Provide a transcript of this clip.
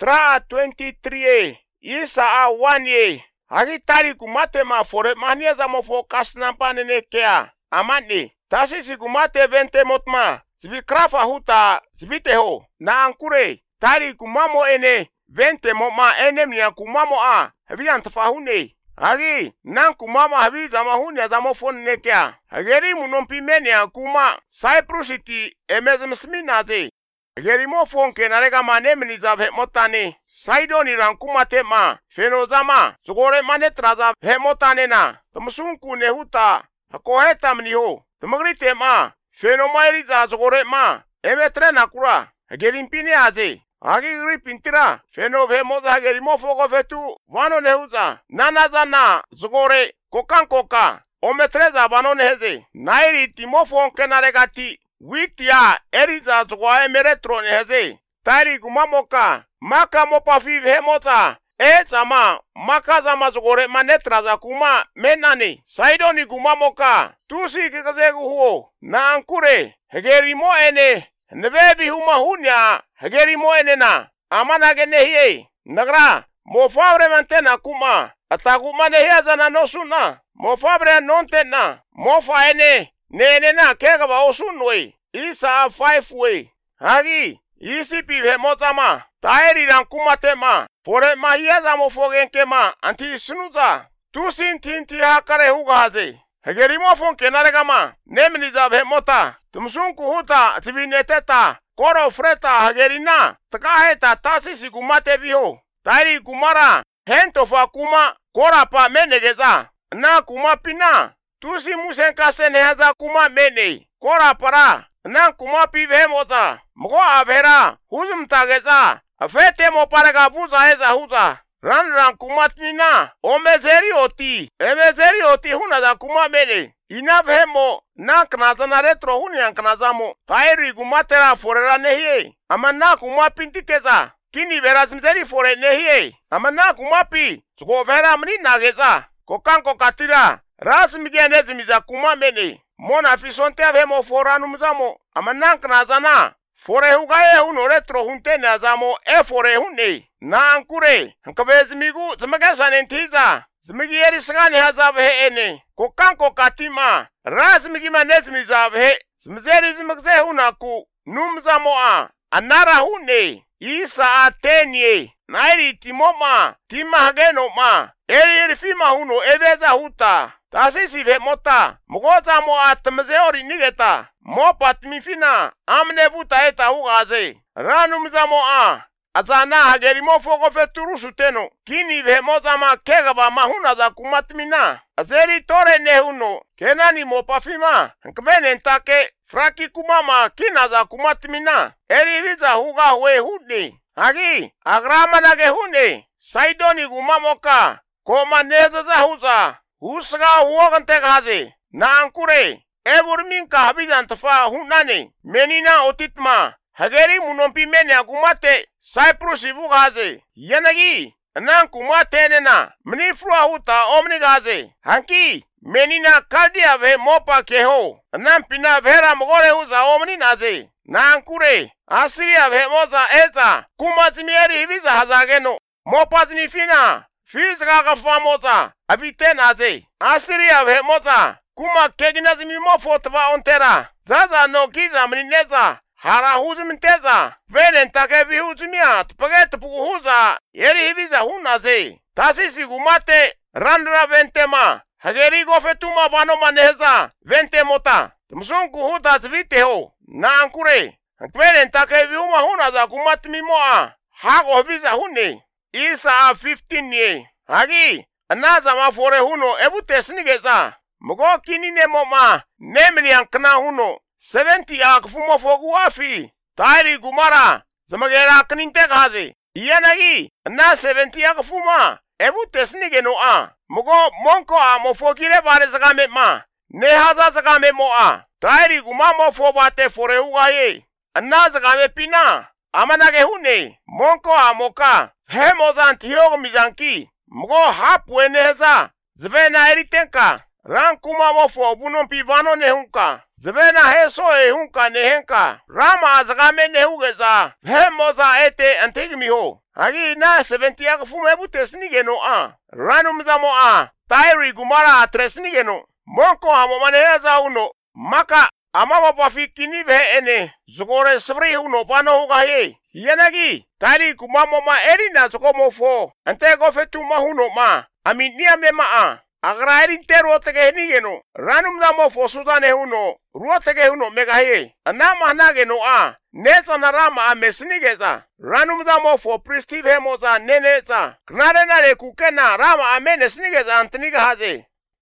Tra 23 isa a 1 hagi tari kumate ma fore mania za mo fokas nampa nene kea amani tasi si kumate 20 motma zibi krafa huta zibite ho na ankure tari kumamo ene 20 motma ene mnia kumamo a habi antafahune hagi nan kumama habi zama hunya zama fon nekea hageri munompi menia kuma Cyprus City emezmsminaze hageri mo fon ke narega mane mnizabe motane Saidoni rankumate ma fenozama zugore mane traza he motane na tamsunku ne huta hakoheta mniho tamagrite ma fenomairiza zugore ma emetre nakura hageri mpine aze hagi pintira feno vemoza hageri mo fogo fetu vano nehuza nanazana zugore kokankoka ometreza vano neheze nairi timofon kenaregati witia eriza zugwa emeretro neheze tari gumamoka maka mopa five hemota zama maka zama zugore manetraza kuma menani Saidoni gumamoka tusi kikazegu huo na ankure hageri mo ene nebebi huma hunya hageri mo ene na amana genehie nagra mo fabre mantena kuma ataguma nehia zana nosuna mo fabre nontena mo fa ene nene na kega ba osunwe isa 5 we hagi isi pive mozama taeri rankuma tema fore mahia za mo fogenke ma anti sunuza tusin tinti hakare hugaze hageri mo fonke naregama nemni za mota tumsunku huta tivineteta koro freta hagerina takaheta tasi sigumate viho tari kumara hento fa kuma kora pa menegeza na kuma pina tusi musenka seneheza kuma mene kora para na kuma pive mota mgo avera huzum tageza afete mo paraga vuza heza huza ran kuma tina emezeri oti huna za kuma mene inavhemo na knazana retro hunya knazamo tairi gumatera forera nehie amana kuma pintikeza kini verazmzeri fore nehie amana kuma pi sugo vera mni nageza kokanko katira rasmigenezmiza kuma mene mona fisonte avhemo foranu mzamo amana knazana fore hugaye huno retro hunte nazamo fore hunne na ankure nkabezmigu zmagasa nentiza zmigi eri sagani hazabhe ene kokanko katima razmigi manezmi zabhe zmzeri zmagze hunaku numzamo a anara hunne isa atenye nairi timoma tima hageno ma eri fima huno eveza huta tasisi ve mota mugoza mo atmzeori nigeta mo patmifina amne vuta eta hugaze ranumzamo a azana hageri mo fogo feturusu teno kini ve mozama kegaba mahuna za kumatmina azeri tore nehuno kenani mo pafima nkbene ntake fraki kumama kina za kumatmina eri viza huga we hude hagi agrama nage hunde Saidoni gumamoka koma neza za huza husga huogante gaze na ankure eburminka habizan tafa hunane menina otitma hageri munompi mene agumate Cyprus ivugaze yanagi nan kumate nena mnifrua huta omnigaze hanki menina kaldia ve mopa keho nan pina vera mogore huza omninaze na ankure asiria ve moza eza kumazimieri hiviza hazageno mopa zimifina fizga gafamoza abitenaze asiria ve moza kuma kegina zimimofo tva ontera zaza no giza mnineza hara huzuminteza venen take vihuzumia tupagete puguhuza yeri hiviza hunaze tasisi gumate randra ventema hageri gofetuma vano maneza vente mota tumsunku huta zviteho na ankure venen take vihuma hunaza kumatmimoa hago hiviza hune isa 15 ye hagi anaza mafore huno ebute snigeza mugo kinine moma nemri ankna huno 70 akfumo fogu afi tairi gumara zamagera kninte gaze yanagi na 70 akfuma ebute snigeno a mugo monko a mofogire bare zagame ma ne haza zagame mo a tairi gumamo fobate fore ugaye na zagame pina amanage hune monko a moka hemozan tiyogo mizanki mugo hapweneza zvena eritenka Ran kuma mofo bunon pivano nehunka. Zvena heso ehunka nehenka. Rama azagame nehugeza. Hemoza ete antigmiho. Agi na 70 yaga fume bute snigeno a. Ranum zamo a. Tairi gumara tresnigeno. Monko amo maneheza uno. Maka amama pafikini ve ene. Zugore sfri uno pano hugaye. Yanagi. Tari kumamo ma erina zokomo fo. Antego fetu mahuno ma. Aminia mema a. Agraerin tero tege nigeno. Ranum zamo fo sudane uno. Ruo tege uno megaye. Anama nageno a. Neta na rama a mesnigeza. Ranum zamo fo pristive hemoza neneza. Knare nare kukena rama a menesnigeza antiniga haze.